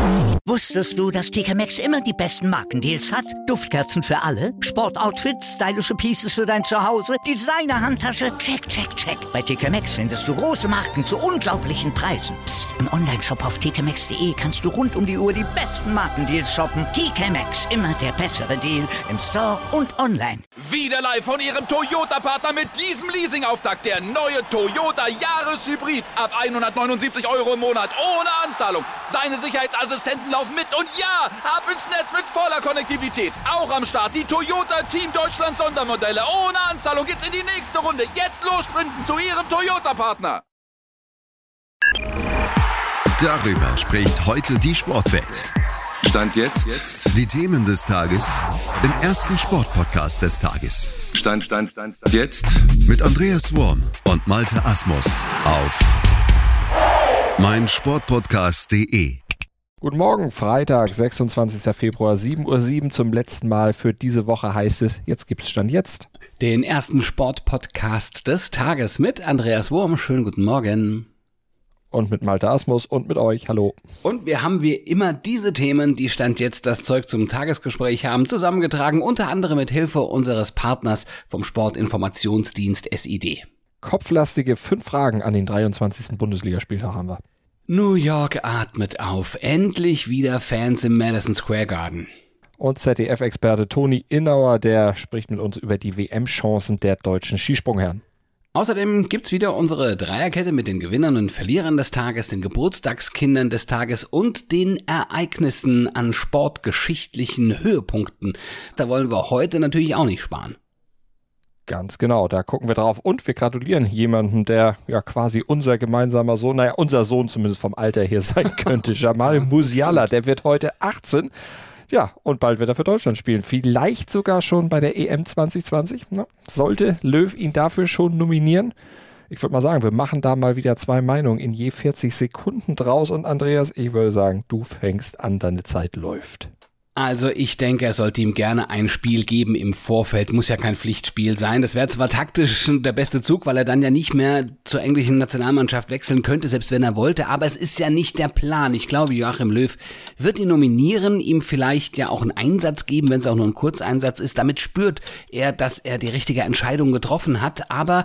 Wusstest du, dass TK Maxx immer die besten Markendeals hat? Duftkerzen für alle, Sportoutfits, stylische Pieces für dein Zuhause, Designer-Handtasche, check, check, check. Bei TK Maxx findest du große Marken zu unglaublichen Preisen. Psst. Im Onlineshop auf tkmaxx.de kannst du rund um die Uhr die besten Markendeals shoppen. TK Maxx, immer der bessere Deal im Store und online. Wieder live von Ihrem Toyota-Partner mit diesem Leasing-Auftakt. Der neue Toyota Jahreshybrid. Ab 179 € im Monat. Ohne Anzahlung. Seine Sicherheitsassistenten laufen mit. Und ja, ab ins Netz mit voller Konnektivität. Auch am Start die Toyota Team Deutschland Sondermodelle. Ohne Anzahlung geht's in die nächste Runde. Jetzt los sprinten zu Ihrem Toyota-Partner. Darüber spricht heute die Sportwelt. Stand jetzt. Die Themen des Tages im ersten Sportpodcast des Tages. Stand jetzt. Mit Andreas Worm und Malte Asmus auf meinsportpodcast.de. Guten Morgen, Freitag, 26. Februar, 7:07 Uhr zum letzten Mal für diese Woche heißt es, jetzt gibt's Stand jetzt. Den ersten Sportpodcast des Tages mit Andreas Worm. Schönen guten Morgen. Und mit Malte Asmus und mit euch, hallo. Und wir haben wie immer diese Themen, die Stand jetzt das Zeug zum Tagesgespräch haben, zusammengetragen, unter anderem mit Hilfe unseres Partners vom Sportinformationsdienst SID. Kopflastige 5 Fragen an den 23. Bundesligaspieltag haben wir. New York atmet auf. Endlich wieder Fans im Madison Square Garden. Und ZDF-Experte Toni Innauer, der spricht mit uns über die WM-Chancen der deutschen Skisprungherren. Außerdem gibt's wieder unsere Dreierkette mit den Gewinnern und Verlierern des Tages, den Geburtstagskindern des Tages und den Ereignissen an sportgeschichtlichen Höhepunkten. Da wollen wir heute natürlich auch nicht sparen. Ganz genau, da gucken wir drauf und wir gratulieren jemandem, der ja quasi unser gemeinsamer Sohn, unser Sohn zumindest vom Alter hier sein könnte. Jamal Musiala, der wird heute 18. Ja, und bald wird er für Deutschland spielen. Vielleicht sogar schon bei der EM 2020. Na, sollte Löw ihn dafür schon nominieren? Ich würde mal sagen, wir machen da mal wieder 2 Meinungen in je 40 Sekunden draus. Und Andreas, ich würde sagen, du fängst an, deine Zeit läuft. Also ich denke, er sollte ihm gerne ein Spiel geben im Vorfeld. Muss ja kein Pflichtspiel sein. Das wäre zwar taktisch der beste Zug, weil er dann ja nicht mehr zur englischen Nationalmannschaft wechseln könnte, selbst wenn er wollte. Aber es ist ja nicht der Plan. Ich glaube, Joachim Löw wird ihn nominieren, ihm vielleicht ja auch einen Einsatz geben, wenn es auch nur ein Kurzeinsatz ist. Damit spürt er, dass er die richtige Entscheidung getroffen hat. Aber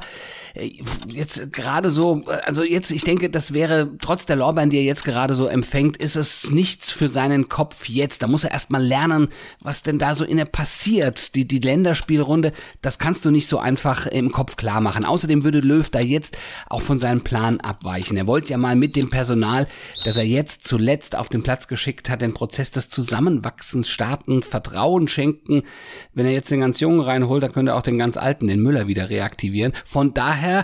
jetzt gerade so, ich denke, das wäre trotz der Lorbeeren, die er jetzt gerade so empfängt, ist es nichts für seinen Kopf jetzt. Da muss er erstmal lernen, was denn da so in der passiert. Die Länderspielrunde, das kannst du nicht so einfach im Kopf klar machen. Außerdem würde Löw da jetzt auch von seinem Plan abweichen. Er wollte ja mal mit dem Personal, das er jetzt zuletzt auf den Platz geschickt hat, den Prozess des Zusammenwachsens starten, Vertrauen schenken. Wenn er jetzt den ganz Jungen reinholt, dann könnte er auch den ganz Alten, den Müller, wieder reaktivieren. Von daher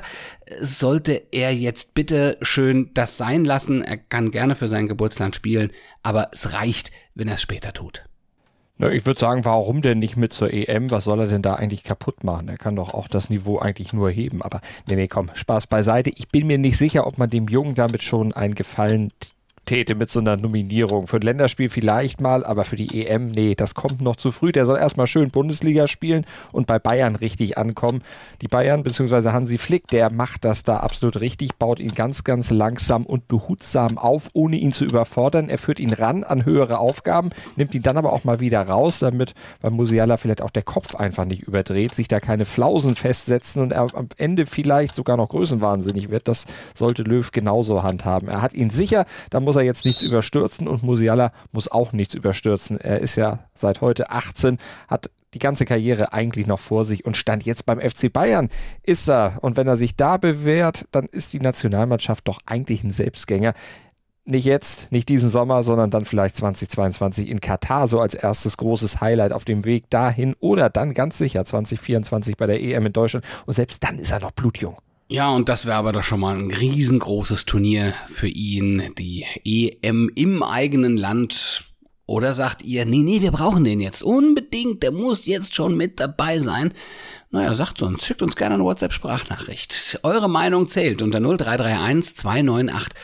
sollte er jetzt bitte schön das sein lassen. Er kann gerne für sein Geburtsland spielen, aber es reicht, wenn er es später tut. Na, ich würde sagen, warum denn nicht mit zur EM? Was soll er denn da eigentlich kaputt machen? Er kann doch auch das Niveau eigentlich nur heben. Aber nee, komm, Spaß beiseite. Ich bin mir nicht sicher, ob man dem Jungen damit schon einen Gefallen täte mit so einer Nominierung. Für ein Länderspiel vielleicht mal, aber für die EM, nee, das kommt noch zu früh. Der soll erstmal schön Bundesliga spielen und bei Bayern richtig ankommen. Die Bayern bzw. Hansi Flick, der macht das da absolut richtig, baut ihn ganz, ganz langsam und behutsam auf, ohne ihn zu überfordern. Er führt ihn ran an höhere Aufgaben, nimmt ihn dann aber auch mal wieder raus, damit bei Musiala vielleicht auch der Kopf einfach nicht überdreht, sich da keine Flausen festsetzen und er am Ende vielleicht sogar noch größenwahnsinnig wird. Das sollte Löw genauso handhaben. Er hat ihn sicher, da muss er jetzt nichts überstürzen und Musiala muss auch nichts überstürzen. Er ist ja seit heute 18, hat die ganze Karriere eigentlich noch vor sich und stand jetzt beim FC Bayern ist er. Und wenn er sich da bewährt, dann ist die Nationalmannschaft doch eigentlich ein Selbstgänger. Nicht jetzt, nicht diesen Sommer, sondern dann vielleicht 2022 in Katar, so als erstes großes Highlight auf dem Weg dahin oder dann ganz sicher 2024 bei der EM in Deutschland und selbst dann ist er noch blutjung. Ja, und das wäre aber doch schon mal ein riesengroßes Turnier für ihn, die EM im eigenen Land. Oder sagt ihr, nee, wir brauchen den jetzt unbedingt, der muss jetzt schon mit dabei sein. Naja, sagt uns, schickt uns gerne eine WhatsApp-Sprachnachricht. Eure Meinung zählt unter 0331 298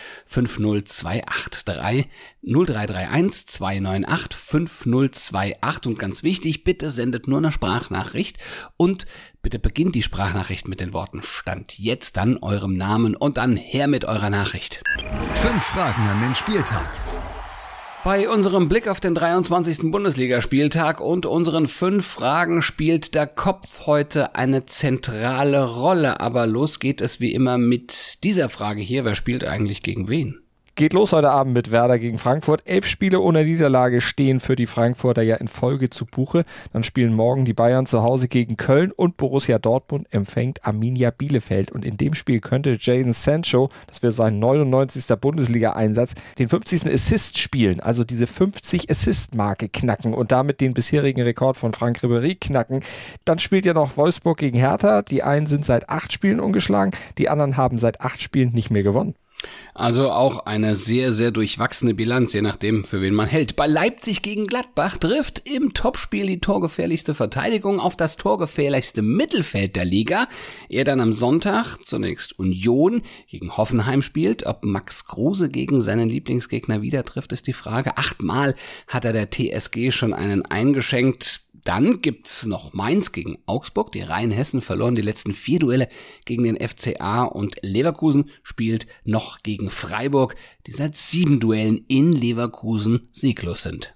5028. 0331 298 5028. Und ganz wichtig, bitte sendet nur eine Sprachnachricht und bitte beginnt die Sprachnachricht mit den Worten Stand jetzt, dann eurem Namen und dann her mit eurer Nachricht. 5 Fragen an den Spieltag. Bei unserem Blick auf den 23. Bundesligaspieltag und unseren 5 Fragen spielt der Kopf heute eine zentrale Rolle. Aber los geht es wie immer mit dieser Frage hier. Wer spielt eigentlich gegen wen? Geht los heute Abend mit Werder gegen Frankfurt. 11 Spiele ohne Niederlage stehen für die Frankfurter ja in Folge zu Buche. Dann spielen morgen die Bayern zu Hause gegen Köln und Borussia Dortmund empfängt Arminia Bielefeld. Und in dem Spiel könnte Jadon Sancho, das wäre sein 99. Bundesliga-Einsatz, den 50. Assist spielen, also diese 50 Assist-Marke knacken und damit den bisherigen Rekord von Franck Ribéry knacken. Dann spielt ja noch Wolfsburg gegen Hertha. Die einen sind seit 8 Spielen ungeschlagen, die anderen haben seit 8 Spielen nicht mehr gewonnen. Also auch eine sehr, sehr durchwachsene Bilanz, je nachdem, für wen man hält. Bei Leipzig gegen Gladbach trifft im Topspiel die torgefährlichste Verteidigung auf das torgefährlichste Mittelfeld der Liga. Er dann am Sonntag zunächst Union gegen Hoffenheim spielt. Ob Max Kruse gegen seinen Lieblingsgegner wieder trifft, ist die Frage. 8-mal hat er der TSG schon einen eingeschenkt. Dann gibt's noch Mainz gegen Augsburg. Die Rheinhessen verloren die letzten 4 Duelle gegen den FCA und Leverkusen spielt noch gegen Freiburg, die seit 7 Duellen in Leverkusen sieglos sind.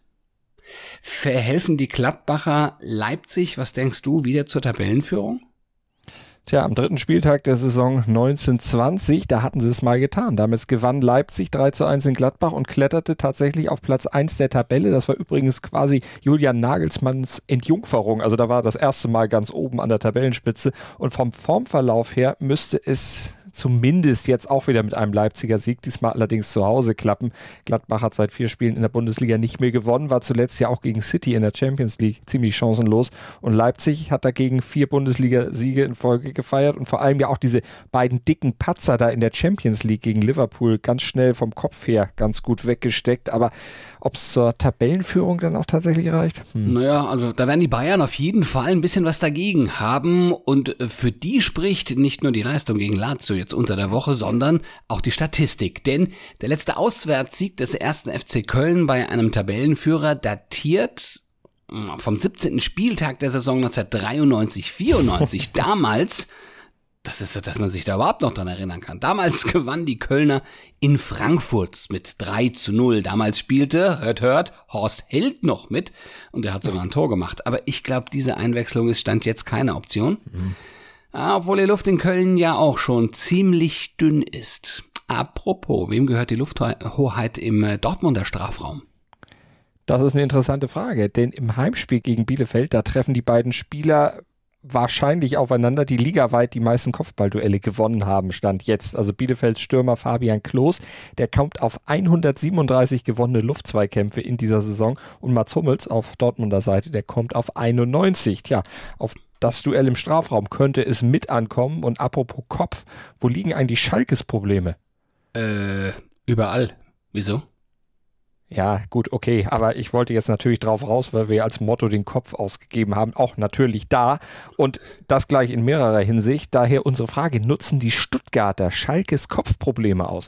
Verhelfen die Gladbacher Leipzig, was denkst du, wieder zur Tabellenführung? Tja, am 3. Spieltag der Saison 1920, da hatten sie es mal getan. Damals gewann Leipzig 3-1 in Gladbach und kletterte tatsächlich auf Platz 1 der Tabelle. Das war übrigens quasi Julian Nagelsmanns Entjungferung. Also da war das erste Mal ganz oben an der Tabellenspitze. Und vom Formverlauf her müsste es zumindest jetzt auch wieder mit einem Leipziger Sieg, diesmal allerdings zu Hause klappen. Gladbach hat seit 4 Spielen in der Bundesliga nicht mehr gewonnen, war zuletzt ja auch gegen City in der Champions League ziemlich chancenlos und Leipzig hat dagegen 4 Bundesliga-Siege in Folge gefeiert und vor allem ja auch diese beiden dicken Patzer da in der Champions League gegen Liverpool ganz schnell vom Kopf her ganz gut weggesteckt, aber ob es zur Tabellenführung dann auch tatsächlich reicht? Naja, also da werden die Bayern auf jeden Fall ein bisschen was dagegen haben und für die spricht nicht nur die Leistung gegen Lazio jetzt unter der Woche, sondern auch die Statistik. Denn der letzte Auswärtssieg des 1. FC Köln bei einem Tabellenführer datiert vom 17. Spieltag der Saison 1993/94. Damals, das ist so, dass man sich da überhaupt noch dran erinnern kann. Damals gewann die Kölner in Frankfurt mit 3-0. Damals spielte, hört, Horst Held noch mit und er hat sogar ein Tor gemacht. Aber ich glaube, diese Einwechslung ist Stand jetzt keine Option. Obwohl die Luft in Köln ja auch schon ziemlich dünn ist. Apropos, wem gehört die Lufthoheit im Dortmunder Strafraum? Das ist eine interessante Frage, denn im Heimspiel gegen Bielefeld, da treffen die beiden Spieler wahrscheinlich aufeinander, die ligaweit die meisten Kopfballduelle gewonnen haben, Stand jetzt. Also Bielefelds Stürmer Fabian Klos, der kommt auf 137 gewonnene Luftzweikämpfe in dieser Saison und Mats Hummels auf Dortmunder Seite, der kommt auf 91. Tja, auf das Duell im Strafraum könnte es mit ankommen. Und apropos Kopf, wo liegen eigentlich Schalkes Probleme? Überall. Wieso? Ja, gut, okay, aber ich wollte jetzt natürlich drauf raus, weil wir als Motto den Kopf ausgegeben haben, auch natürlich da und das gleich in mehrerer Hinsicht. Daher unsere Frage, nutzen die Stuttgarter Schalkes Kopfprobleme aus?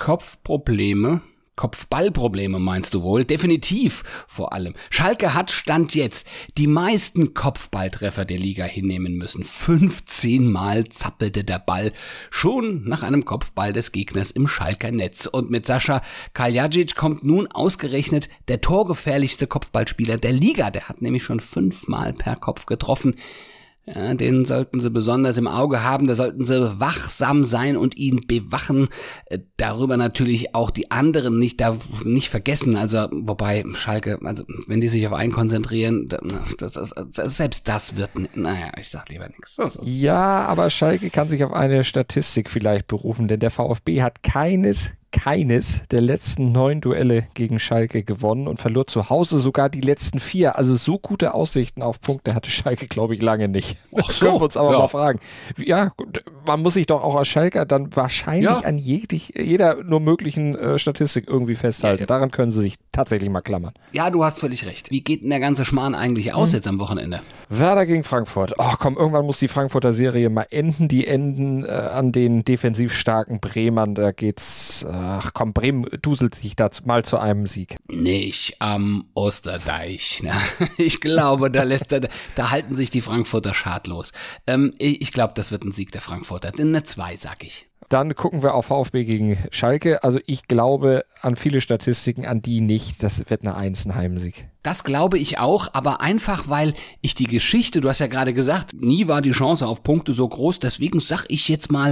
Kopfballprobleme meinst du wohl? Definitiv vor allem. Schalke hat Stand jetzt die meisten Kopfballtreffer der Liga hinnehmen müssen. 15 Mal zappelte der Ball schon nach einem Kopfball des Gegners im Schalker Netz. Und mit Sascha Kaljadzic kommt nun ausgerechnet der torgefährlichste Kopfballspieler der Liga. Der hat nämlich schon 5 Mal per Kopf getroffen. Ja, den sollten sie besonders im Auge haben, da sollten sie wachsam sein und ihn bewachen. Darüber natürlich auch die anderen nicht vergessen. Also, wobei Schalke, also wenn die sich auf einen konzentrieren, selbst das wird, naja, ich sag lieber nichts. Ja, aber Schalke kann sich auf eine Statistik vielleicht berufen, denn der VfB hat keines der letzten 9 Duelle gegen Schalke gewonnen und verlor zu Hause sogar die letzten 4. Also so gute Aussichten auf Punkte hatte Schalke, glaube ich, lange nicht. Das können wir uns aber mal fragen. Ja, man muss sich doch auch als Schalker dann wahrscheinlich an jeder nur möglichen Statistik irgendwie festhalten. Daran können sie sich tatsächlich mal klammern. Ja, du hast völlig recht. Wie geht denn der ganze Schmarrn eigentlich aus jetzt am Wochenende? Werder gegen Frankfurt. Ach komm, irgendwann muss die Frankfurter Serie mal enden. Die enden an den defensiv starken Bremern. Da geht's... Ach komm, Bremen duselt sich da mal zu einem Sieg. Nicht am Osterdeich. Ne? Ich glaube, da halten sich die Frankfurter schadlos. Ich glaube, das wird ein Sieg der Frankfurter. Eine 2, sag ich. Dann gucken wir auf VfB gegen Schalke. Also ich glaube an viele Statistiken, an die nicht. Das wird eine 1, ein Heimsieg. Das glaube ich auch, aber einfach, weil ich die Geschichte, du hast ja gerade gesagt, nie war die Chance auf Punkte so groß, deswegen sag ich jetzt mal,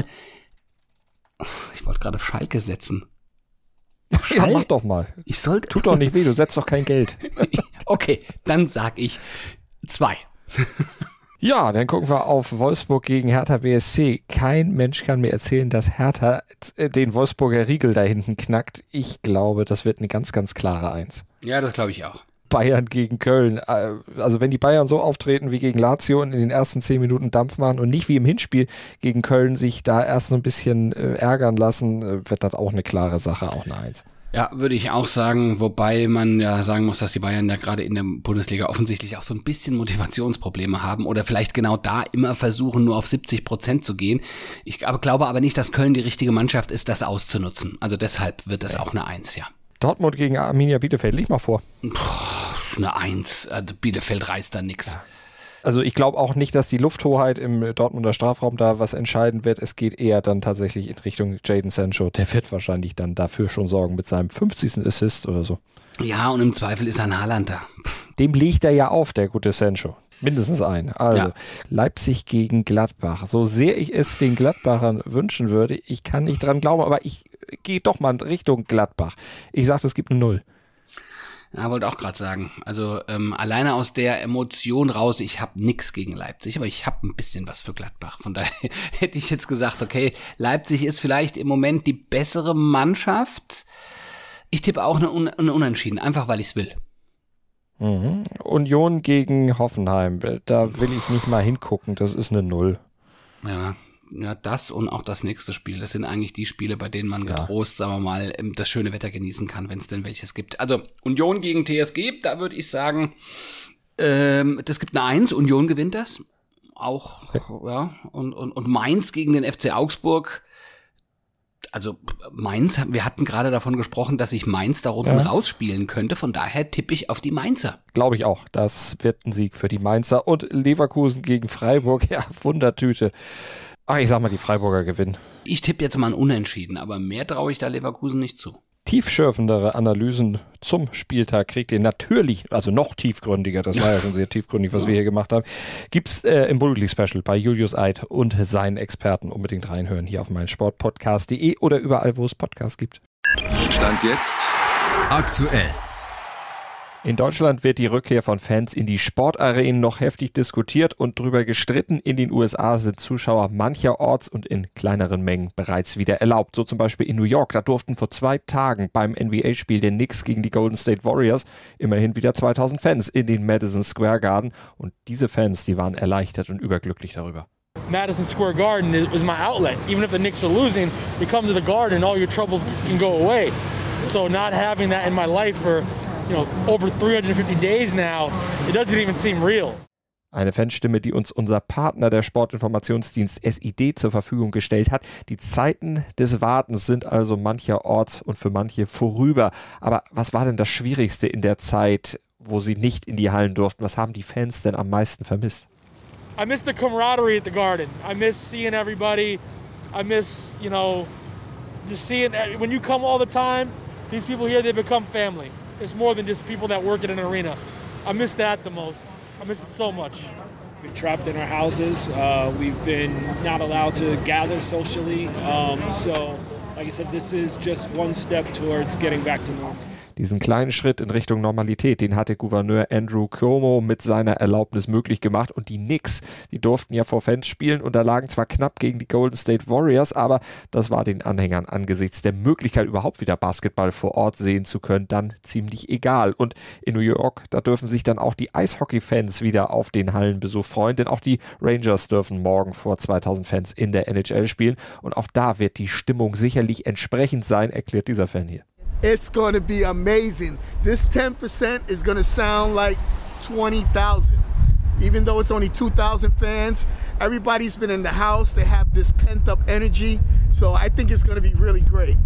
ich wollte gerade auf Schalke setzen. Ja, mach doch mal. Tut doch nicht weh, du setzt doch kein Geld. Okay, dann sag ich 2. Ja, dann gucken wir auf Wolfsburg gegen Hertha BSC. Kein Mensch kann mir erzählen, dass Hertha den Wolfsburger Riegel da hinten knackt. Ich glaube, das wird eine ganz, ganz klare 1. Ja, das glaube ich auch. Bayern gegen Köln. Also wenn die Bayern so auftreten wie gegen Lazio und in den ersten 10 Minuten Dampf machen und nicht wie im Hinspiel gegen Köln sich da erst so ein bisschen ärgern lassen, wird das auch eine klare Sache, auch eine 1. Ja, würde ich auch sagen, wobei man ja sagen muss, dass die Bayern ja gerade in der Bundesliga offensichtlich auch so ein bisschen Motivationsprobleme haben oder vielleicht genau da immer versuchen, nur auf 70% zu gehen. Ich glaube aber nicht, dass Köln die richtige Mannschaft ist, das auszunutzen. Also deshalb wird es auch eine 1, ja. Dortmund gegen Arminia Bielefeld, leg mal vor. Eine 1, also Bielefeld reißt da nix. Ja. Also ich glaube auch nicht, dass die Lufthoheit im Dortmunder Strafraum da was entscheiden wird. Es geht eher dann tatsächlich in Richtung Jadon Sancho. Der wird wahrscheinlich dann dafür schon sorgen mit seinem 50. Assist oder so. Ja, und im Zweifel ist ein Haaland da. Dem legt er ja auf, der gute Sancho. Mindestens ein. Also ja. Leipzig gegen Gladbach. So sehr ich es den Gladbachern wünschen würde, ich kann nicht dran glauben, aber ich gehe doch mal in Richtung Gladbach. Ich sage, es gibt eine 0. Ja, wollte auch gerade sagen. Also alleine aus der Emotion raus, ich habe nix gegen Leipzig, aber ich habe ein bisschen was für Gladbach. Von daher hätte ich jetzt gesagt, okay, Leipzig ist vielleicht im Moment die bessere Mannschaft. Ich tippe auch eine Unentschieden, einfach weil ich es will. Mhm. Union gegen Hoffenheim, da will ich nicht mal hingucken, das ist eine 0. Ja, das und auch das nächste Spiel. Das sind eigentlich die Spiele, bei denen man getrost, sagen wir mal, das schöne Wetter genießen kann, wenn es denn welches gibt. Also Union gegen TSG, da würde ich sagen, das gibt eine 1, Union gewinnt das. Auch, ja. Und Mainz gegen den FC Augsburg. Also Mainz, wir hatten gerade davon gesprochen, dass sich Mainz da unten rausspielen könnte. Von daher tippe ich auf die Mainzer. Glaube ich auch. Das wird ein Sieg für die Mainzer. Und Leverkusen gegen Freiburg, ja, Wundertüte. Ach, ich sag mal, die Freiburger gewinnen. Ich tippe jetzt mal ein Unentschieden, aber mehr traue ich da Leverkusen nicht zu. Tiefschürfendere Analysen zum Spieltag kriegt ihr natürlich, also noch tiefgründiger, das war ja schon sehr tiefgründig, was wir hier gemacht haben, gibt's im Bulli-Special bei Julius Eid und seinen Experten. Unbedingt reinhören hier auf meinsportpodcast.de oder überall, wo es Podcasts gibt. Stand jetzt aktuell. In Deutschland wird die Rückkehr von Fans in die Sportarenen noch heftig diskutiert und drüber gestritten. In den USA sind Zuschauer mancherorts und in kleineren Mengen bereits wieder erlaubt. So zum Beispiel in New York. Da durften vor 2 Tagen beim NBA-Spiel der Knicks gegen die Golden State Warriors immerhin wieder 2000 Fans in den Madison Square Garden. Und diese Fans, die waren erleichtert und überglücklich darüber. Madison Square Garden is my outlet. Even if the Knicks are losing, you come to the Garden, all your troubles can go away. So not having that in my life for over 350 days now, it doesn't even seem real. Eine Fanstimme, die uns unser Partner, der Sportinformationsdienst SID, zur Verfügung gestellt hat. Die Zeiten des Wartens sind also mancherorts und für manche vorüber. Aber was war denn das Schwierigste in der Zeit, wo sie nicht in die Hallen durften? Was haben die Fans denn am meisten vermisst? I miss the camaraderie at the Garden. I miss seeing everybody. I miss, just seeing, when you come all the time, these people here, they become family. It's more than just people that work in an arena. I miss that the most. I miss it so much. We've been trapped in our houses. We've been not allowed to gather socially. So, like I said, this is just one step towards getting back to normal. Diesen kleinen Schritt in Richtung Normalität, den hatte Gouverneur Andrew Cuomo mit seiner Erlaubnis möglich gemacht. Und die Knicks, die durften ja vor Fans spielen und erlagen zwar knapp gegen die Golden State Warriors, aber das war den Anhängern angesichts der Möglichkeit, überhaupt wieder Basketball vor Ort sehen zu können, dann ziemlich egal. Und in New York, da dürfen sich dann auch die Eishockey-Fans wieder auf den Hallenbesuch freuen, denn auch die Rangers dürfen morgen vor 2000 Fans in der NHL spielen. Und auch da wird die Stimmung sicherlich entsprechend sein, erklärt dieser Fan hier. It's going to be amazing. This 10% is going to sound like 20,000. Even though it's only 2,000 fans, everybody's been in the house. They have this pent-up energy. So I think it's going to be really great.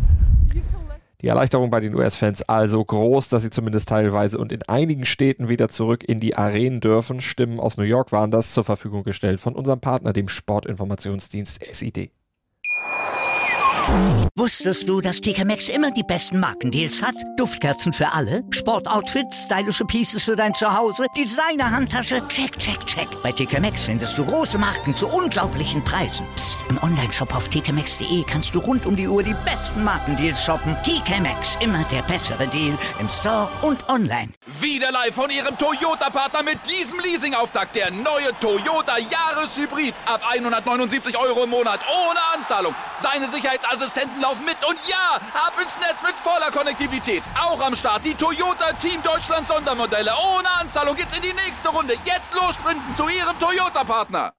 Die Erleichterung bei den US-Fans also groß, dass sie zumindest teilweise und in einigen Städten wieder zurück in die Arenen dürfen. Stimmen aus New York waren das zur Verfügung gestellt von unserem Partner, dem Sportinformationsdienst SID. Wusstest du, dass TK Maxx immer die besten Markendeals hat? Duftkerzen für alle, Sportoutfits, stylische Pieces für dein Zuhause, Designer-Handtasche, check, check, check. Bei TK Maxx findest du große Marken zu unglaublichen Preisen. Psst. Im Onlineshop auf tkmaxx.de kannst du rund um die Uhr die besten Markendeals shoppen. TK Maxx, immer der bessere Deal im Store und online. Wieder live von Ihrem Toyota-Partner mit diesem Leasing-Auftakt. Der neue Toyota Jahreshybrid. Ab 179 € im Monat. Ohne Anzahlung. Seine Sicherheitsassistenten laufen mit. Und ja, ab ins Netz mit voller Konnektivität. Auch am Start die Toyota Team Deutschland Sondermodelle. Ohne Anzahlung geht's in die nächste Runde. Jetzt los sprinten zu Ihrem Toyota-Partner.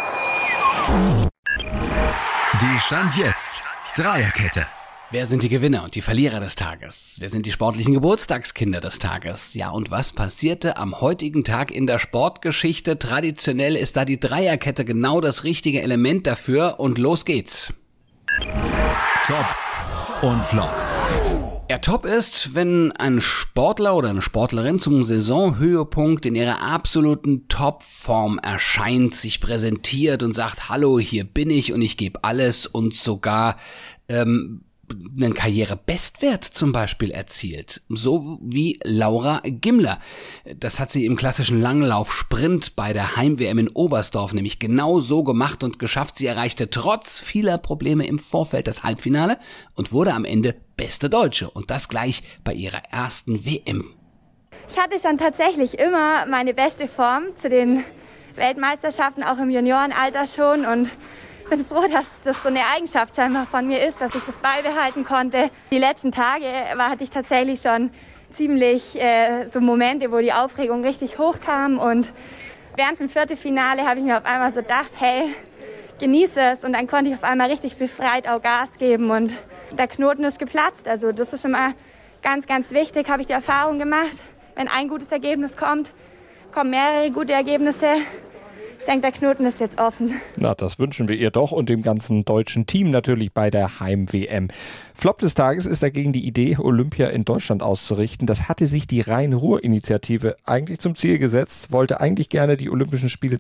Die Stand jetzt Dreierkette. Wer sind die Gewinner und die Verlierer des Tages? Wer sind die sportlichen Geburtstagskinder des Tages? Ja, und was passierte am heutigen Tag in der Sportgeschichte? Traditionell ist da die Dreierkette genau das richtige Element dafür. Und los geht's. Top und Flop. Ja, top ist, wenn ein Sportler oder eine Sportlerin zum Saisonhöhepunkt in ihrer absoluten Topform erscheint, sich präsentiert und sagt, hallo, hier bin ich und ich gebe alles und sogar einen Karrierebestwert zum Beispiel erzielt. So wie Laura Gimler. Das hat sie im klassischen Langlauf-Sprint bei der Heim-WM in Oberstdorf nämlich genau so gemacht und geschafft. Sie erreichte trotz vieler Probleme im Vorfeld das Halbfinale und wurde am Ende beste Deutsche. Und das gleich bei ihrer ersten WM. Ich hatte schon tatsächlich immer meine beste Form zu den Weltmeisterschaften, auch im Juniorenalter schon, und ich bin froh, dass das so eine Eigenschaft scheinbar von mir ist, dass ich das beibehalten konnte. Die letzten Tage hatte ich tatsächlich schon ziemlich so Momente, wo die Aufregung richtig hochkam, und während dem Viertelfinale habe ich mir auf einmal so gedacht, hey, genieße es, und dann konnte ich auf einmal richtig befreit auch Gas geben und der Knoten ist geplatzt. Also das ist schon mal ganz, ganz wichtig, habe ich die Erfahrung gemacht. Wenn ein gutes Ergebnis kommt, kommen mehrere gute Ergebnisse. Ich denke, der Knoten ist jetzt offen. Na, das wünschen wir ihr doch und dem ganzen deutschen Team natürlich bei der Heim-WM. Flop des Tages ist dagegen die Idee, Olympia in Deutschland auszurichten. Das hatte sich die Rhein-Ruhr-Initiative eigentlich zum Ziel gesetzt, wollte eigentlich gerne die Olympischen Spiele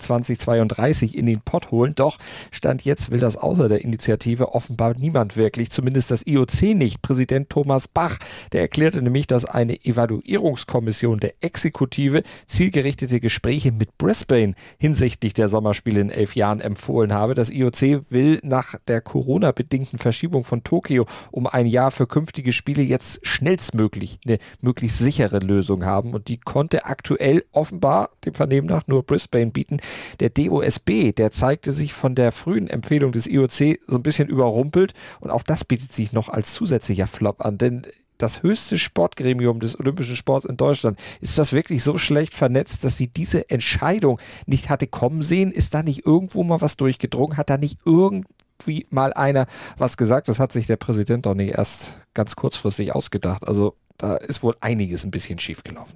2032 in den Pott holen. Doch Stand jetzt will das außer der Initiative offenbar niemand wirklich, zumindest das IOC nicht. Präsident Thomas Bach, der erklärte nämlich, dass eine Evaluierungskommission der Exekutive zielgerichtete Gespräche mit Brisbane hinsichtlich der Sommerspiele in 11 Jahren empfohlen habe. Das IOC will nach der Corona-bedingten Verschiebung von Tokio um ein Jahr für künftige Spiele jetzt schnellstmöglich eine möglichst sichere Lösung haben, und die konnte aktuell offenbar dem Vernehmen nach nur Brisbane bieten. Der DOSB, der zeigte sich von der frühen Empfehlung des IOC so ein bisschen überrumpelt, und auch das bietet sich noch als zusätzlicher Flop an, denn das höchste Sportgremium des olympischen Sports in Deutschland, ist das wirklich so schlecht vernetzt, dass sie diese Entscheidung nicht hatte kommen sehen? Ist da nicht irgendwo mal was durchgedrungen? Hat da nicht irgendwie mal einer was gesagt? Das hat sich der Präsident doch nicht erst ganz kurzfristig ausgedacht. Also da ist wohl einiges ein bisschen schief gelaufen.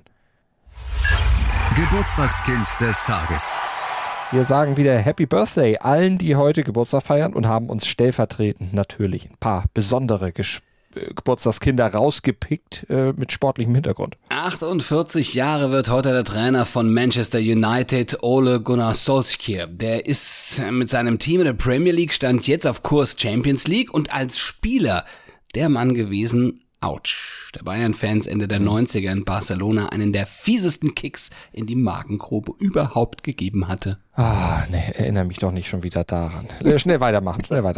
Geburtstagskind des Tages. Wir sagen wieder Happy Birthday allen, die heute Geburtstag feiern, und haben uns stellvertretend natürlich ein paar besondere Geburtstagskinder rausgepickt mit sportlichem Hintergrund. 48 Jahre wird heute der Trainer von Manchester United, Ole Gunnar Solskjaer. Der ist mit seinem Team in der Premier League stand jetzt auf Kurs Champions League, und als Spieler der Mann gewesen, ouch, der Bayern-Fans Ende der 90er in Barcelona einen der fiesesten Kicks in die Magengrube überhaupt gegeben hatte. Erinnere mich doch nicht schon wieder daran. Schnell weitermachen.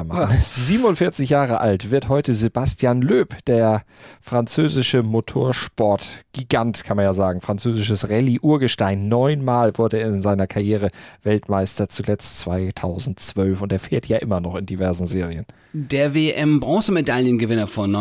47 Jahre alt wird heute Sebastian Loeb, der französische Motorsport-Gigant, kann man ja sagen, französisches Rallye-Urgestein. 9-mal wurde er in seiner Karriere Weltmeister, zuletzt 2012, und er fährt ja immer noch in diversen Serien. Der WM-Bronzemedaillengewinner von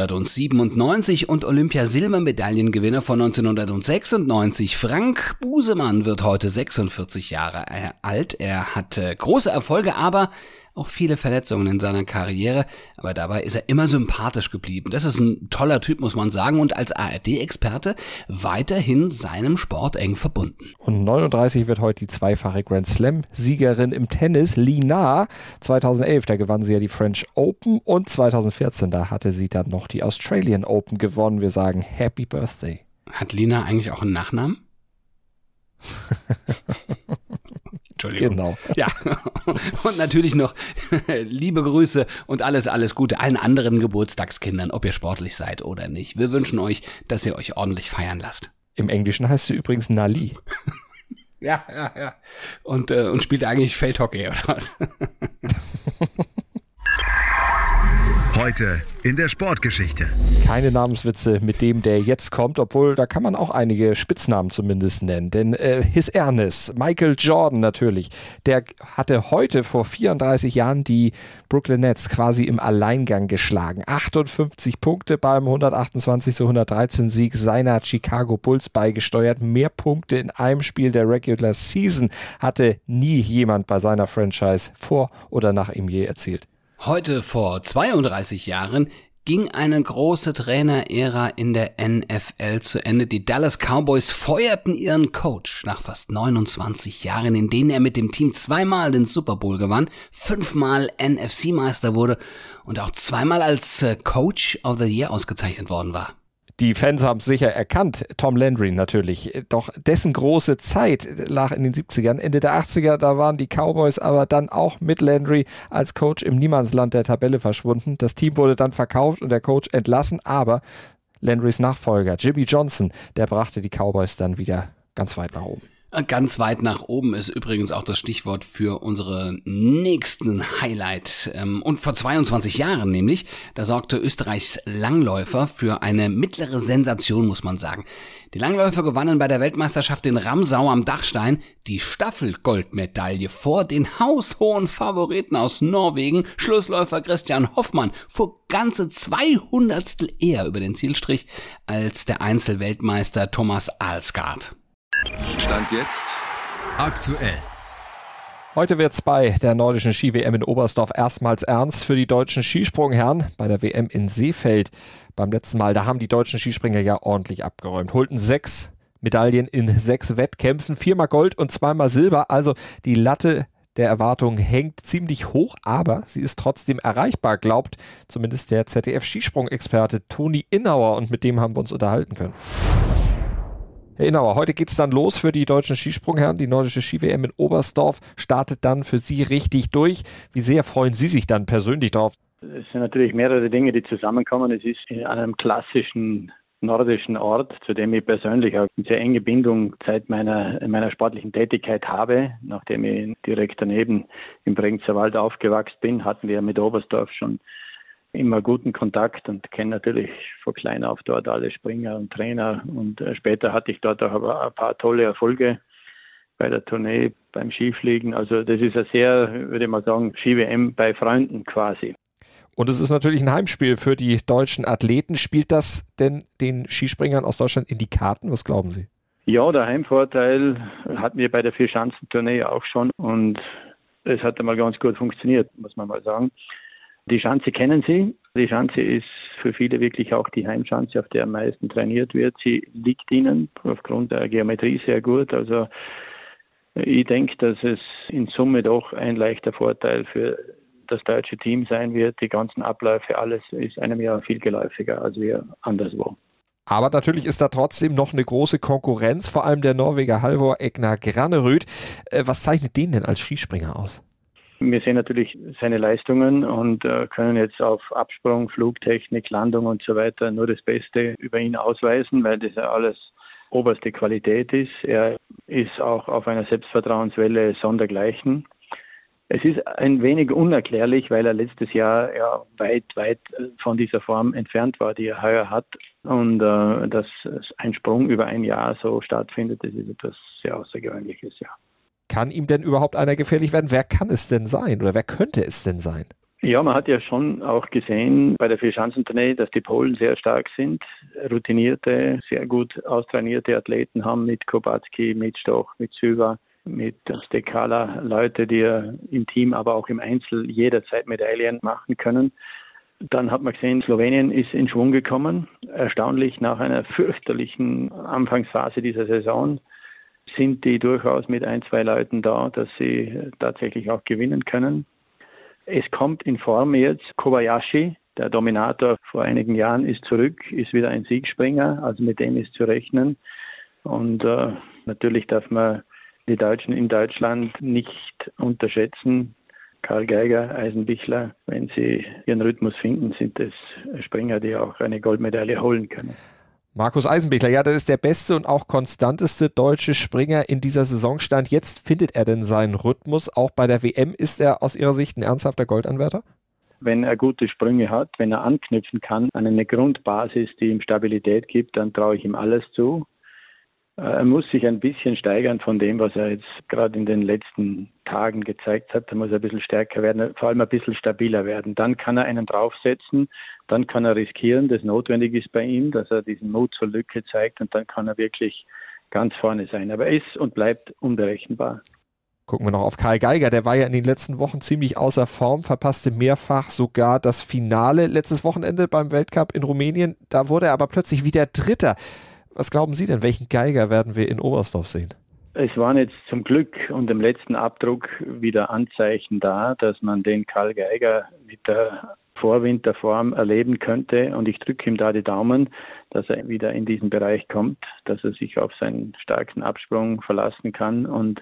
1997 und Olympia-Silbermedaillengewinner von 1996, Frank Busemann, wird heute 46 Jahre alt. Er hatte große Erfolge, aber auch viele Verletzungen in seiner Karriere. Aber dabei ist er immer sympathisch geblieben. Das ist ein toller Typ, muss man sagen. Und als ARD-Experte weiterhin seinem Sport eng verbunden. Und 39 wird heute die zweifache Grand Slam-Siegerin im Tennis, Li Na. 2011, da gewann sie ja die French Open, und 2014, da hatte sie dann noch die Australian Open gewonnen. Wir sagen Happy Birthday. Hat Li Na eigentlich auch einen Nachnamen? Entschuldigung. Genau. Ja, und natürlich noch liebe Grüße und alles Gute allen anderen Geburtstagskindern, ob ihr sportlich seid oder nicht. Wir wünschen euch, dass ihr euch ordentlich feiern lasst. Im Englischen heißt sie übrigens Nali. Ja. Und spielt eigentlich Feldhockey oder was? Heute in der Sportgeschichte. Keine Namenswitze mit dem, der jetzt kommt, obwohl da kann man auch einige Spitznamen zumindest nennen. Denn His Ernest, Michael Jordan natürlich, der hatte heute vor 34 Jahren die Brooklyn Nets quasi im Alleingang geschlagen. 58 Punkte beim 128-113 Sieg seiner Chicago Bulls beigesteuert. Mehr Punkte in einem Spiel der Regular Season hatte nie jemand bei seiner Franchise vor oder nach ihm je erzielt. Heute vor 32 Jahren ging eine große Trainerära in der NFL zu Ende. Die Dallas Cowboys feuerten ihren Coach nach fast 29 Jahren, in denen er mit dem Team 2-mal den Super Bowl gewann, 5-mal NFC-Meister wurde und auch 2-mal als Coach of the Year ausgezeichnet worden war. Die Fans haben es sicher erkannt, Tom Landry natürlich. Doch dessen große Zeit lag in den 70ern. Ende der 80er, da waren die Cowboys aber dann auch mit Landry als Coach im Niemandsland der Tabelle verschwunden. Das Team wurde dann verkauft und der Coach entlassen, aber Landrys Nachfolger, Jimmy Johnson, der brachte die Cowboys dann wieder ganz weit nach oben. Ganz weit nach oben ist übrigens auch das Stichwort für unsere nächsten Highlight. Und vor 22 Jahren nämlich, da sorgte Österreichs Langläufer für eine mittlere Sensation, muss man sagen. Die Langläufer gewannen bei der Weltmeisterschaft in Ramsau am Dachstein die Staffelgoldmedaille vor den haushohen Favoriten aus Norwegen. Schlussläufer Christian Hoffmann fuhr ganze 200stel eher über den Zielstrich als der Einzelweltmeister Thomas Alsgaard. Stand jetzt Aktuell. Heute wird's bei der nordischen Ski-WM in Oberstdorf erstmals ernst für die deutschen Skisprungherren. Bei der WM in Seefeld beim letzten Mal, da haben die deutschen Skispringer ja ordentlich abgeräumt. Holten 6 Medaillen in 6 Wettkämpfen, 4-mal Gold und 2-mal Silber. Also die Latte der Erwartungen hängt ziemlich hoch, aber sie ist trotzdem erreichbar, glaubt zumindest der ZDF-Skisprung-Experte Toni Innauer, und mit dem haben wir uns unterhalten können. Herr Innauer, heute geht's dann los für die deutschen Skisprungherren. Die nordische Ski-WM in Oberstdorf startet dann für Sie richtig durch. Wie sehr freuen Sie sich dann persönlich drauf? Es sind natürlich mehrere Dinge, die zusammenkommen. Es ist in einem klassischen nordischen Ort, zu dem ich persönlich auch eine sehr enge Bindung seit meiner sportlichen Tätigkeit habe. Nachdem ich direkt daneben im Bregenzer Wald aufgewachsen bin, hatten wir mit Oberstdorf schon immer guten Kontakt und kenne natürlich von klein auf dort alle Springer und Trainer. Und später hatte ich dort auch ein paar tolle Erfolge bei der Tournee, beim Skifliegen. Also das ist ein sehr, würde ich mal sagen, Ski-WM bei Freunden quasi. Und es ist natürlich ein Heimspiel für die deutschen Athleten. Spielt das denn den Skispringern aus Deutschland in die Karten? Was glauben Sie? Ja, der Heimvorteil hatten wir bei der Vierschanzentournee auch schon und es hat einmal ganz gut funktioniert, muss man mal sagen. Die Schanze kennen Sie. Die Schanze ist für viele wirklich auch die Heimschanze, auf der am meisten trainiert wird. Sie liegt ihnen aufgrund der Geometrie sehr gut. Also ich denke, dass es in Summe doch ein leichter Vorteil für das deutsche Team sein wird. Die ganzen Abläufe, alles ist einem ja viel geläufiger als wir anderswo. Aber natürlich ist da trotzdem noch eine große Konkurrenz, vor allem der Norweger Halvor Egner Granerud. Was zeichnet den denn als Skispringer aus? Wir sehen natürlich seine Leistungen und können jetzt auf Absprung, Flugtechnik, Landung und so weiter nur das Beste über ihn ausweisen, weil das ja alles oberste Qualität ist. Er ist auch auf einer Selbstvertrauenswelle sondergleichen. Es ist ein wenig unerklärlich, weil er letztes Jahr ja weit von dieser Form entfernt war, die er heuer hat. Und dass ein Sprung über ein Jahr so stattfindet, das ist etwas sehr Außergewöhnliches, ja. Kann ihm denn überhaupt einer gefährlich werden? Wer kann es denn sein oder wer könnte es denn sein? Ja, man hat ja schon auch gesehen bei der Vierschanzentournee, dass die Polen sehr stark sind. Routinierte, sehr gut austrainierte Athleten haben mit Kubacki, mit Stoch, mit Syva, mit Stekala Leute, die im Team, aber auch im Einzel jederzeit Medaillen machen können. Dann hat man gesehen, Slowenien ist in Schwung gekommen. Erstaunlich, nach einer fürchterlichen Anfangsphase dieser Saison sind die durchaus mit 1-2 Leuten da, dass sie tatsächlich auch gewinnen können. Es kommt in Form jetzt. Kobayashi, der Dominator vor einigen Jahren, ist zurück, ist wieder ein Siegspringer, also mit dem ist zu rechnen. Und natürlich darf man die Deutschen in Deutschland nicht unterschätzen. Karl Geiger, Eisenbichler, wenn sie ihren Rhythmus finden, sind es Springer, die auch eine Goldmedaille holen können. Markus Eisenbichler, ja, das ist der beste und auch konstanteste deutsche Springer in dieser Saisonstand. Jetzt findet er denn seinen Rhythmus. Auch bei der WM ist er aus Ihrer Sicht ein ernsthafter Goldanwärter? Wenn er gute Sprünge hat, wenn er anknüpfen kann an eine Grundbasis, die ihm Stabilität gibt, dann traue ich ihm alles zu. Er muss sich ein bisschen steigern von dem, was er jetzt gerade in den letzten Tagen gezeigt hat. Er muss ein bisschen stärker werden, vor allem ein bisschen stabiler werden. Dann kann er einen draufsetzen, dann kann er riskieren, das notwendig ist bei ihm, dass er diesen Mut zur Lücke zeigt und dann kann er wirklich ganz vorne sein. Aber er ist und bleibt unberechenbar. Gucken wir noch auf Karl Geiger, der war ja in den letzten Wochen ziemlich außer Form, verpasste mehrfach sogar das Finale letztes Wochenende beim Weltcup in Rumänien. Da wurde er aber plötzlich wieder Dritter. Was glauben Sie denn, welchen Geiger werden wir in Oberstdorf sehen? Es waren jetzt zum Glück und im letzten Abdruck wieder Anzeichen da, dass man den Karl Geiger mit der Vorwinterform erleben könnte. Und ich drücke ihm da die Daumen, dass er wieder in diesen Bereich kommt, dass er sich auf seinen starken Absprung verlassen kann. Und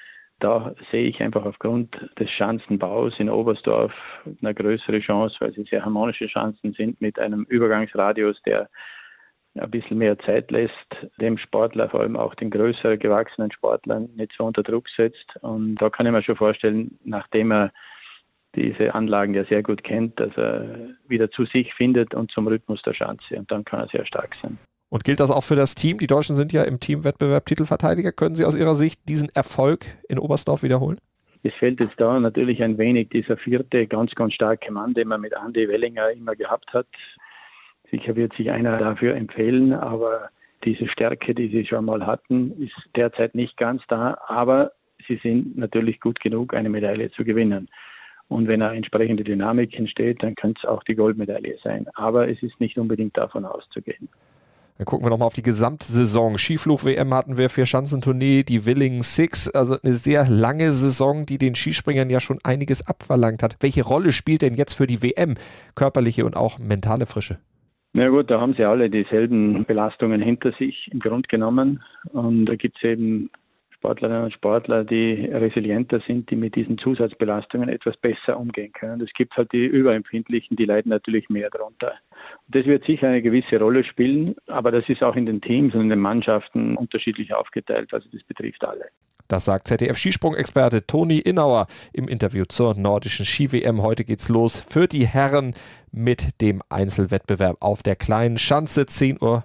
da sehe ich einfach aufgrund des Schanzenbaus in Oberstdorf eine größere Chance, weil sie sehr harmonische Schanzen sind mit einem Übergangsradius, der ein bisschen mehr Zeit lässt, dem Sportler, vor allem auch den größer gewachsenen Sportlern, nicht so unter Druck setzt. Und da kann ich mir schon vorstellen, nachdem er diese Anlagen ja sehr gut kennt, dass er wieder zu sich findet und zum Rhythmus der Schanze. Und dann kann er sehr stark sein. Und gilt das auch für das Team? Die Deutschen sind ja im Teamwettbewerb Titelverteidiger. Können Sie aus Ihrer Sicht diesen Erfolg in Oberstdorf wiederholen? Es fehlt jetzt da natürlich ein wenig dieser vierte, ganz, ganz starke Mann, den man mit Andi Wellinger immer gehabt hat. Sicher wird sich einer dafür empfehlen, aber diese Stärke, die sie schon mal hatten, ist derzeit nicht ganz da. Aber sie sind natürlich gut genug, eine Medaille zu gewinnen. Und wenn eine entsprechende Dynamik entsteht, dann könnte es auch die Goldmedaille sein. Aber es ist nicht unbedingt davon auszugehen. Dann gucken wir nochmal auf die Gesamtsaison. Skiflug-WM hatten wir, 4-Schanzentournee, die Willingen Six, also eine sehr lange Saison, die den Skispringern ja schon einiges abverlangt hat. Welche Rolle spielt denn jetzt für die WM körperliche und auch mentale Frische? Na gut, da haben sie alle dieselben Belastungen hinter sich im Grunde genommen. Und da gibt es eben Sportlerinnen und Sportler, die resilienter sind, die mit diesen Zusatzbelastungen etwas besser umgehen können. Und es gibt halt die Überempfindlichen, die leiden natürlich mehr darunter. Und das wird sicher eine gewisse Rolle spielen, aber das ist auch in den Teams und in den Mannschaften unterschiedlich aufgeteilt. Also das betrifft alle. Das sagt ZDF-Skisprung-Experte Toni Innauer im Interview zur nordischen Ski-WM. Heute geht's los für die Herren mit dem Einzelwettbewerb auf der kleinen Schanze. 10:15 Uhr.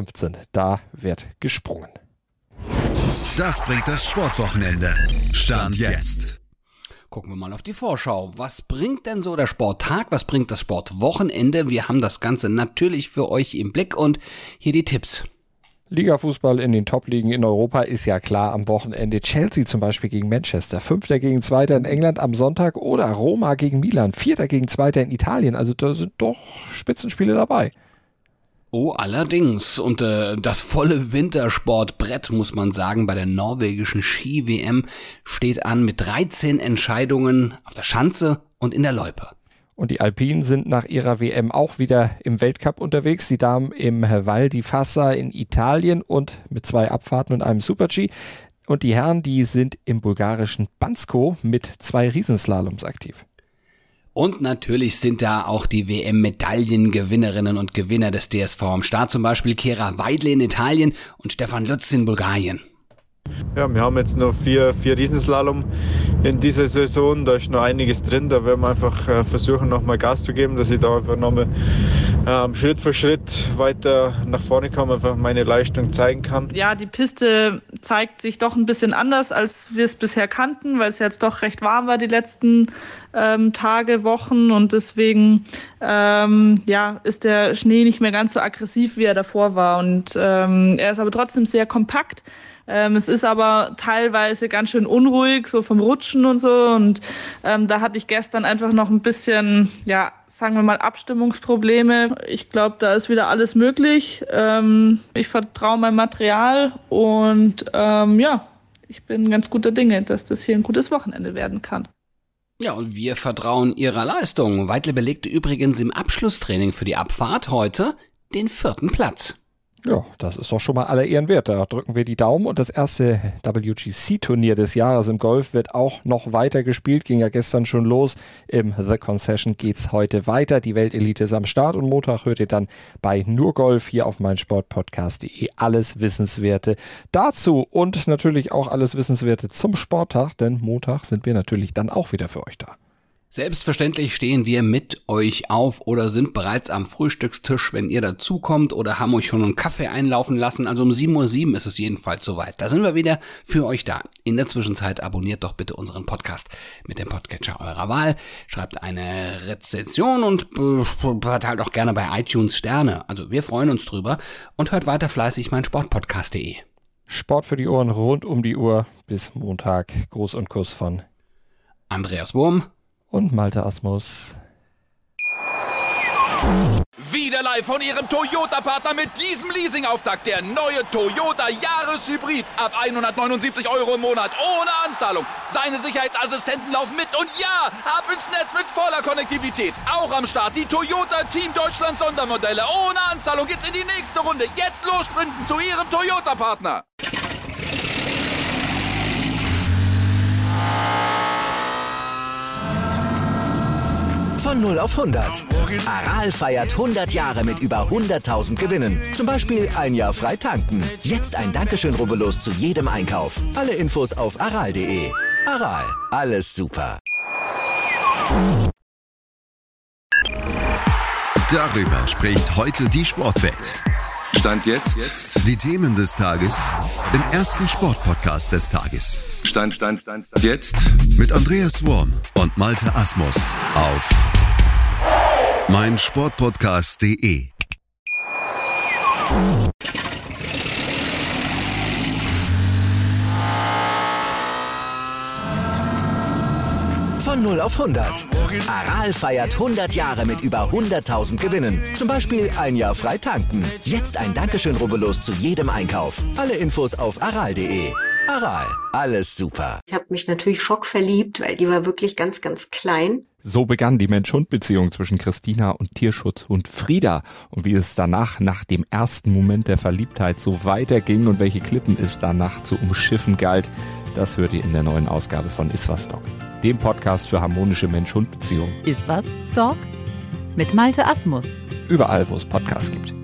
Da wird gesprungen. Das bringt das Sportwochenende. Stand jetzt. Gucken wir mal auf die Vorschau. Was bringt denn so der Sporttag? Was bringt das Sportwochenende? Wir haben das Ganze natürlich für euch im Blick und hier die Tipps. Ligafußball in den Top-Ligen in Europa ist ja klar am Wochenende. Chelsea zum Beispiel gegen Manchester, 5. gegen 2. in England am Sonntag oder Roma gegen Milan, 4. gegen 2. in Italien. Also da sind doch Spitzenspiele dabei. Oh, allerdings. Und das volle Wintersportbrett, muss man sagen, bei der norwegischen Ski-WM steht an mit 13 Entscheidungen auf der Schanze und in der Loipe. Und die Alpinen sind nach ihrer WM auch wieder im Weltcup unterwegs. Die Damen im Val di Fassa in Italien und mit 2 Abfahrten und einem Super-G. Und die Herren, die sind im bulgarischen Bansko mit 2 Riesenslaloms aktiv. Und natürlich sind da auch die WM-Medaillengewinnerinnen und Gewinner des DSV am Start. Zum Beispiel Kera Weidle in Italien und Stefan Lutz in Bulgarien. Ja, wir haben jetzt noch 4 Riesenslalom in dieser Saison. Da ist noch einiges drin. Da werden wir einfach versuchen, nochmal Gas zu geben, dass ich da einfach nochmal Schritt für Schritt weiter nach vorne komme, einfach meine Leistung zeigen kann. Ja, die Piste zeigt sich doch ein bisschen anders, als wir es bisher kannten, weil es jetzt doch recht warm war die letzten Tage, Wochen und deswegen ist der Schnee nicht mehr ganz so aggressiv, wie er davor war. Und er ist aber trotzdem sehr kompakt. Es ist aber teilweise ganz schön unruhig, so vom Rutschen und so. Und da hatte ich gestern einfach noch ein bisschen, sagen wir mal, Abstimmungsprobleme. Ich glaube, da ist wieder alles möglich. Ich vertraue meinem Material und ich bin ganz guter Dinge, dass das hier ein gutes Wochenende werden kann. Ja, und wir vertrauen ihrer Leistung. Weidle belegte übrigens im Abschlusstraining für die Abfahrt heute den 4. Platz. Ja, das ist doch schon mal aller Ehren wert. Da drücken wir die Daumen. Und das erste WGC-Turnier des Jahres im Golf wird auch noch weiter gespielt. Ging ja gestern schon los. Im The Concession geht's heute weiter. Die Weltelite ist am Start und Montag hört ihr dann bei Nur Golf hier auf meinsportpodcast.de alles Wissenswerte dazu. Und natürlich auch alles Wissenswerte zum Sporttag, denn Montag sind wir natürlich dann auch wieder für euch da. Selbstverständlich stehen wir mit euch auf oder sind bereits am Frühstückstisch, wenn ihr dazukommt, oder haben euch schon einen Kaffee einlaufen lassen. Also um 7:07 Uhr ist es jedenfalls soweit. Da sind wir wieder für euch da. In der Zwischenzeit abonniert doch bitte unseren Podcast mit dem Podcatcher eurer Wahl. Schreibt eine Rezension und verteilt auch gerne bei iTunes Sterne. Also wir freuen uns drüber und hört weiter fleißig meinsportpodcast.de. Sport für die Ohren rund um die Uhr bis Montag. Gruß und Kuss von Andreas Wurm und Malte Asmus. Wieder live von Ihrem Toyota-Partner mit diesem Leasing-Auftakt. Der neue Toyota Jahreshybrid. Ab 179 € im Monat. Ohne Anzahlung. Seine Sicherheitsassistenten laufen mit. Und ja, ab ins Netz mit voller Konnektivität. Auch am Start die Toyota Team Deutschland Sondermodelle. Ohne Anzahlung geht's in die nächste Runde. Jetzt los sprinten zu Ihrem Toyota-Partner. Von 0 auf 100. Aral feiert 100 Jahre mit über 100.000 Gewinnen. Zum Beispiel ein Jahr frei tanken. Jetzt ein Dankeschön, rubbellos zu jedem Einkauf. Alle Infos auf aral.de. Aral, alles super. Darüber spricht heute die Sportwelt. Stand jetzt. Die Themen des Tages im ersten Sportpodcast des Tages. Stand jetzt. Mit Andreas Wurm und Malte Asmus auf meinsportpodcast.de. Von 0 auf 100. Aral feiert 100 Jahre mit über 100.000 Gewinnen. Zum Beispiel ein Jahr frei tanken. Jetzt ein Dankeschön, rubbellos zu jedem Einkauf. Alle Infos auf aral.de. Aral, alles super. Ich habe mich natürlich schockverliebt, weil die war wirklich ganz, ganz klein. So begann die Mensch-Hund-Beziehung zwischen Christina und Tierschutzhund Frieda. Und wie es danach, nach dem ersten Moment der Verliebtheit, so weiterging und welche Klippen es danach zu umschiffen galt, das hört ihr in der neuen Ausgabe von Iswas Dog, dem Podcast für harmonische Mensch-Hund-Beziehungen. Iswas Dog? Mit Malte Asmus. Überall, wo es Podcasts gibt.